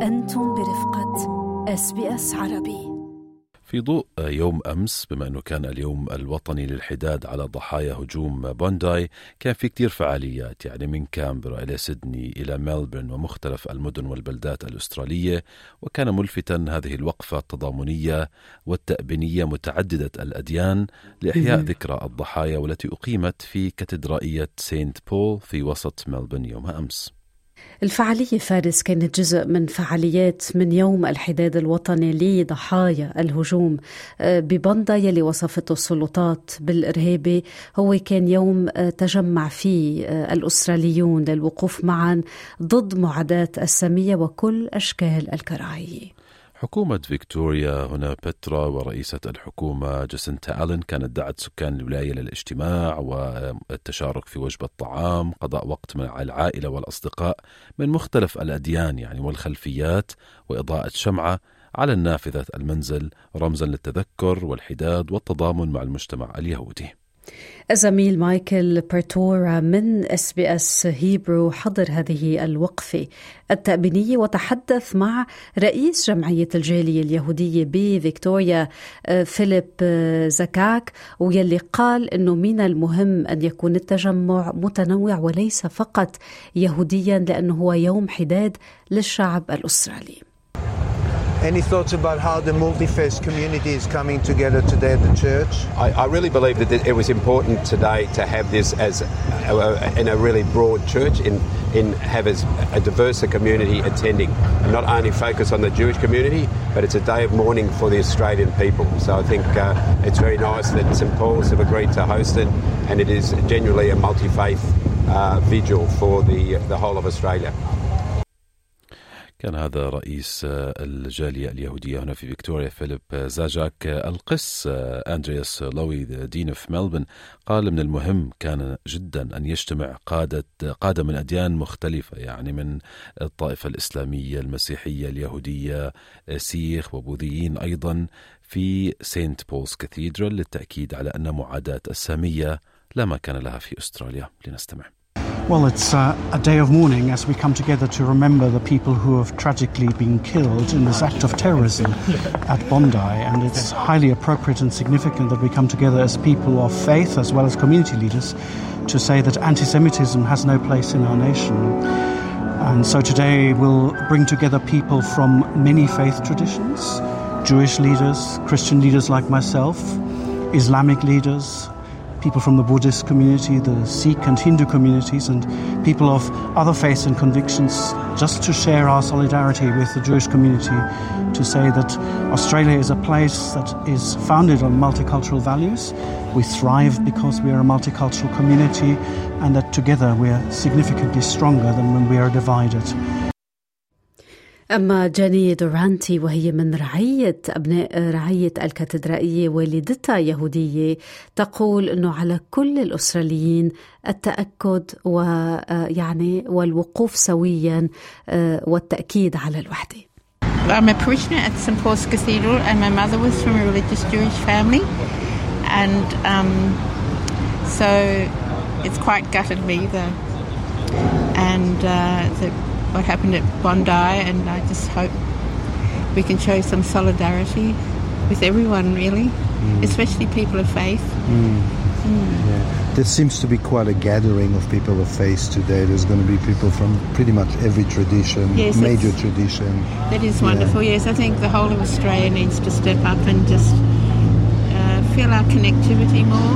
أنتم برفقة SBS عربي. في ضوء يوم أمس، بما أنه كان اليوم الوطني للحداد على ضحايا هجوم بونداي، كان في كتير فعاليات، يعني من كامبرا إلى سيدني إلى ملبورن ومختلف المدن والبلدات الأسترالية. وكان ملفتا هذه الوقفة التضامنية والتأبينية متعددة الأديان لإحياء ذكرى الضحايا، والتي أقيمت في كاتدرائية سينت بول في وسط ملبورن يوم أمس. الفعالية فارس كانت جزء من فعاليات من يوم الحداد الوطني لضحايا الهجوم ببوندا يلي وصفته السلطات بالإرهابي. هو كان يوم تجمع فيه الأستراليون للوقوف معا ضد معاداة السامية وكل أشكال الكراهية. حكومة فيكتوريا هنا بترا ورئيسة الحكومة جاسنتا آلن كانت دعت سكان الولاية للاجتماع والتشارك في وجبة طعام، قضاء وقت مع العائلة والأصدقاء من مختلف الأديان يعني والخلفيات، وإضاءة شمعة على النافذة المنزل رمزا للتذكر والحداد والتضامن مع المجتمع اليهودي. الزميل مايكل بارتورا من SBS هيبرو حضر هذه الوقفة التأبينية وتحدث مع رئيس جمعية الجالية اليهودية بفيكتوريا فيليب زكاك، ويلي قال أنه من المهم أن يكون التجمع متنوع وليس فقط يهوديا، لأنه هو يوم حداد للشعب الأسترالي. Any thoughts about how the multi-faith community is coming together today at the church? I really believe that it was important today to have this as in a really broad church, in have as a diverse community attending, and not only focus on the Jewish community, but it's a day of mourning for the Australian people. So I think it's very nice that St Paul's have agreed to host it, and it is genuinely a multi-faith vigil for the whole of Australia. كان هذا رئيس الجالية اليهودية هنا في فيكتوريا فيليب زاجاك. القس أندرياس لوي دين في ملبورن قال من المهم كان جدا أن يجتمع قادة من أديان مختلفة، يعني من الطائفة الإسلامية، المسيحية، اليهودية، سيخ وبوذيين أيضا، في سينت بولز كاثيدرال للتأكيد على أن معاداة السامية لا مكان لها في أستراليا. لنستمع. Well, it's a day of mourning as we come together to remember the people who have tragically been killed in this act of terrorism at Bondi, and it's highly appropriate and significant that we come together as people of faith as well as community leaders to say that anti-Semitism has no place in our nation. And so today we'll bring together people from many faith traditions, Jewish leaders, Christian leaders like myself, Islamic leaders, people from the Buddhist community, the Sikh and Hindu communities, and people of other faiths and convictions, just to share our solidarity with the Jewish community, to say that Australia is a place that is founded on multicultural values. We thrive because we are a multicultural community, and that together we are significantly stronger than when we are divided. أما جاني دورانتي وهي من رعية أبناء رعية الكاتدرائية والدتها يهودية، تقول أنه على كل الأستراليين التأكد والوقوف سويا والتأكيد على الوحدة. I'm a parishioner at St Paul's Cathedral, and my mother was from a religious Jewish family, and so it's quite gutted me what happened at Bondi, and I just hope we can show some solidarity with everyone, really, especially people of faith. Yeah. There seems to be quite a gathering of people of faith today. There's going to be people from pretty much every tradition, yes, major tradition. That is wonderful, yes. I think the whole of Australia needs to step up and just feel our connectivity more.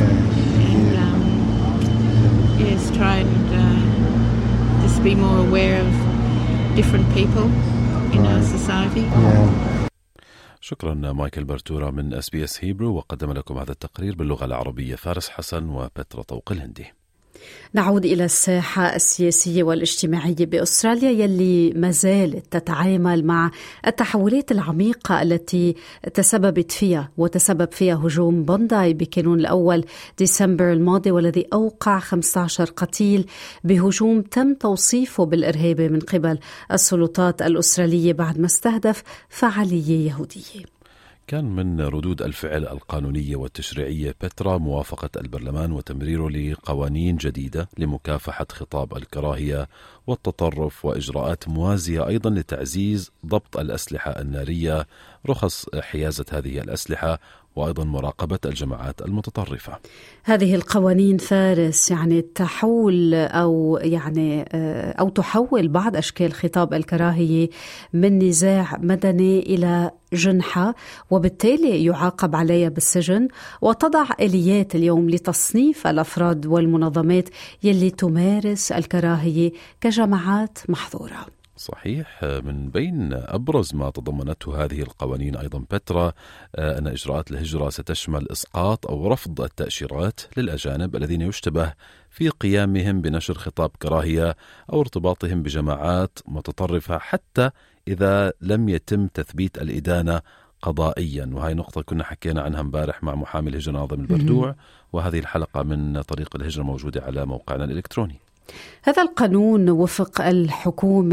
Yes, try and just be more aware of different people in our society. شكرا مايكل بارتورا من SBS هيبرو، وقدم لكم هذا التقرير باللغة العربية فارس حسن وبترا طوق الهندي. نعود إلى الساحة السياسية والاجتماعية بأستراليا يلي ما زالت تتعامل مع التحولات العميقة التي تسبب فيها هجوم بونداي بكانون الأول ديسمبر الماضي، والذي أوقع 15 قتيل بهجوم تم توصيفه بالإرهابي من قبل السلطات الأسترالية بعد ما استهدف فعالية يهودية. كان من ردود الفعل القانونية والتشريعية بترا موافقة البرلمان وتمريره لقوانين جديدة لمكافحة خطاب الكراهية والتطرف وإجراءات موازية أيضا لتعزيز ضبط الأسلحة النارية، رخص حيازة هذه الأسلحة، وأيضا مراقبة الجماعات المتطرفة. هذه القوانين فارس يعني تحول أو تحول بعض أشكال خطاب الكراهية من نزاع مدني إلى جنحة، وبالتالي يعاقب عليها بالسجن، وتضع آليات اليوم لتصنيف الأفراد والمنظمات يلي تمارس الكراهية كجماعات محظورة. صحيح. من بين أبرز ما تضمنته هذه القوانين أيضا بترا أن إجراءات الهجرة ستشمل إسقاط أو رفض التأشيرات للأجانب الذين يشتبه في قيامهم بنشر خطاب كراهية أو ارتباطهم بجماعات متطرفة، حتى إذا لم يتم تثبيت الإدانة قضائيا. وهي نقطة كنا حكينا عنها امبارح مع محامي الهجرة ناظم البردوع، وهذه الحلقة من طريق الهجرة موجودة على موقعنا الإلكتروني. هذا القانون وفق الحكومة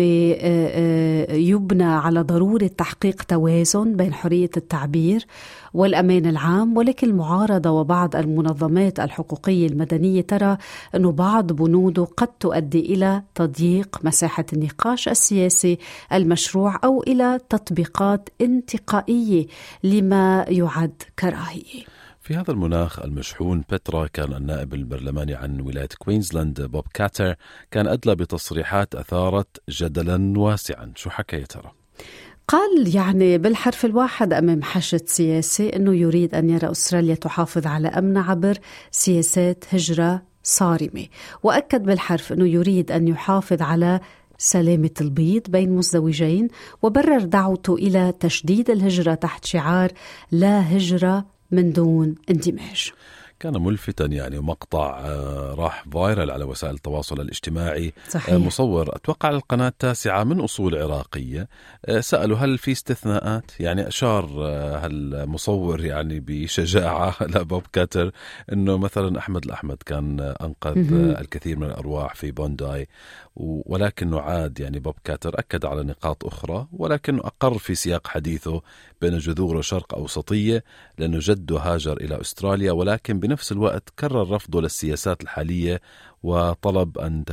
يبنى على ضرورة تحقيق توازن بين حرية التعبير والأمان العام، ولكن المعارضة وبعض المنظمات الحقوقية المدنية ترى أن بعض بنوده قد تؤدي إلى تضييق مساحة النقاش السياسي المشروع أو إلى تطبيقات انتقائية لما يعد كراهية. في هذا المناخ المشحون بترا كان النائب البرلماني عن ولاية كوينزلاند بوب كاتر كان أدلى بتصريحات أثارت جدلا واسعا. شو حكى يا ترى؟ قال يعني بالحرف الواحد أمام حشد سياسي أنه يريد أن يرى أستراليا تحافظ على أمن عبر سياسات هجرة صارمة، وأكد بالحرف أنه يريد أن يحافظ على سلامة البيض بين مزدوجين، وبرر دعوته إلى تشديد الهجرة تحت شعار لا هجرة من دون اندماج. كان ملفتا يعني مقطع راح فايرل على وسائل التواصل الاجتماعي. صحيح. مصور أتوقع على القناة التاسعة من أصول عراقية، سألوا هل في استثناءات، يعني أشار هالمصور يعني بشجاعة لبوب كاتر أنه مثلا أحمد الأحمد كان أنقذ الكثير من الأرواح في بونداي، ولكنه عاد يعني بوب كاتر أكد على نقاط أخرى، ولكنه أقر في سياق حديثه بأن جذوره شرق أوسطية لأنه جده هاجر إلى أستراليا، ولكن بنفس الوقت كرر رفضه للسياسات الحالية وطلب أن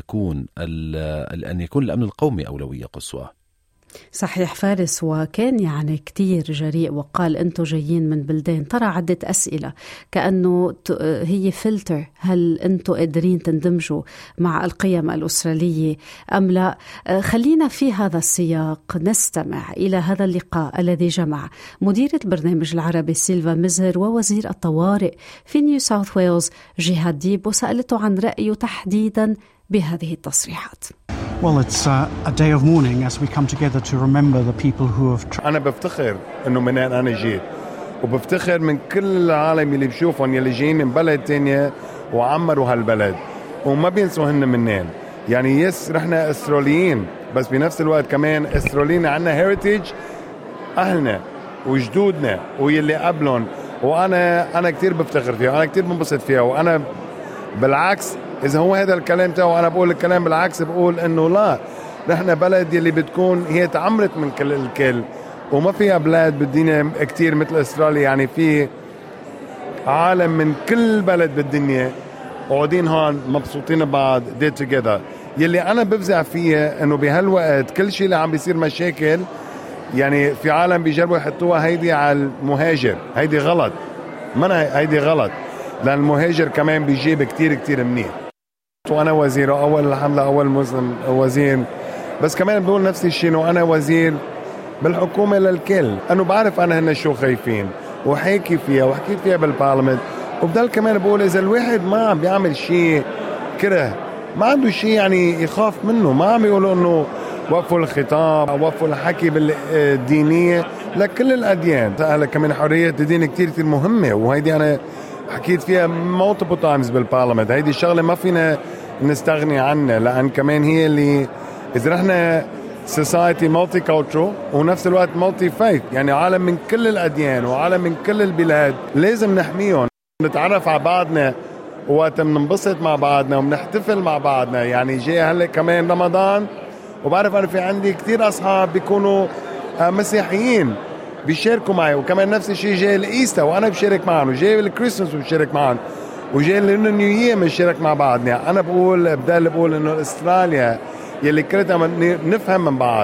يكون الأمن القومي أولوية قصوى. صحيح فارس، وكان يعني كتير جريء وقال أنتوا جايين من بلدان، ترى عدة أسئلة كأنه هي فلتر، هل أنتوا قادرين تندمجوا مع القيم الأسترالية أم لا؟ خلينا في هذا السياق نستمع إلى هذا اللقاء الذي جمع مديرة البرنامج العربي سيلفا مزهر ووزير الطوارئ في نيو ساوث ويلز جهاد ديب، وسألته عن رأيه تحديدا بهذه التصريحات. Well, it's a day of mourning as we come together to remember the people who have... أنا بفتخر إنه منين أنا جيت، وبفتخر من كل العالم اللي بشوفهم يلي جايين من بلد تانية وعمروا هالبلد وما بينسوا هن منين. يعني يس رحنا أستراليين، بس بنفس الوقت كمان أستراليين عنا هيريتيج أهلنا وجدودنا ويلي قبلهم، وأنا كتير بفتخر فيها وأنا كتير بنبسط فيها. وأنا بالعكس إذا هو هذا الكلام تاعه أنا بقول الكلام بالعكس، بقول إنه لا، نحن بلد يلي بتكون هي تعمرت من كل الكل، وما فيها بلاد بالدنيا كتير مثل أستراليا. يعني في عالم من كل بلد بالدنيا قاعدين هون مبسوطين بعض day together. يلي أنا بفزع فيها إنه بهالوقت كل شيء اللي عم بيصير مشاكل، يعني في عالم بيجربوا يحطوها هيدي على المهاجر. هيدي غلط، هيدي غلط، لأن المهاجر كمان بيجيب كتير كتير منيح. وأنا وزير، الحمد لله أول مسلم وزير، بس كمان بقول نفس الشيء إنه أنا وزير بالحكومة للكل، أنه بعرف أنا هن شو خايفين وحكي فيها وحكيت فيها بالبارلمنت. وبدل كمان بقول إذا الواحد ما عم بيعمل شيء كره، ما عنده شيء يعني يخاف منه، ما عم يقولوا إنه وقفوا الخطاب وقفوا الحكي بالدينية لكل الأديان. هلا كمان حرية الدين كتير كتير مهمة، وهيدي أنا حكيت فيها multiple times بالبارلمنت. هيدي الشغلة ما فينا نستغني عنها، لأن كمان هي اللي إذا رحنا society multicultural ونفس الوقت multi faith، يعني عالم من كل الأديان وعالم من كل البلاد، لازم نحميهم، نتعرف على بعضنا وقت بننبسط مع بعضنا وبنحتفل مع بعضنا. يعني جاي هلا كمان رمضان، وبعرف أنا في عندي كتير أصحاب بيكونوا مسيحيين، بيشاركوا معي، وكمان نفس الشيء جاي الإيستا وأنا بشارك معهم، وجاي الكريسماس وبشارك معهم، وجاي النيو يير بنشارك مع بعض. يعني أنا بدال بقول إنه أستراليا يلي كرتنا نفهم من بعض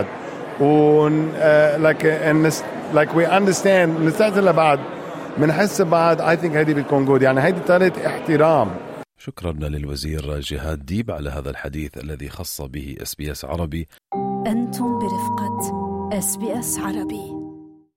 like we understand نستعطي لبعض، منحس بعض. I think هيدي بتكون جود، يعني هيدي طريقة احترام. شكرا للوزير جهاد ديب على هذا الحديث الذي خص به SBS عربي. أنتم برفقة SBS عربي.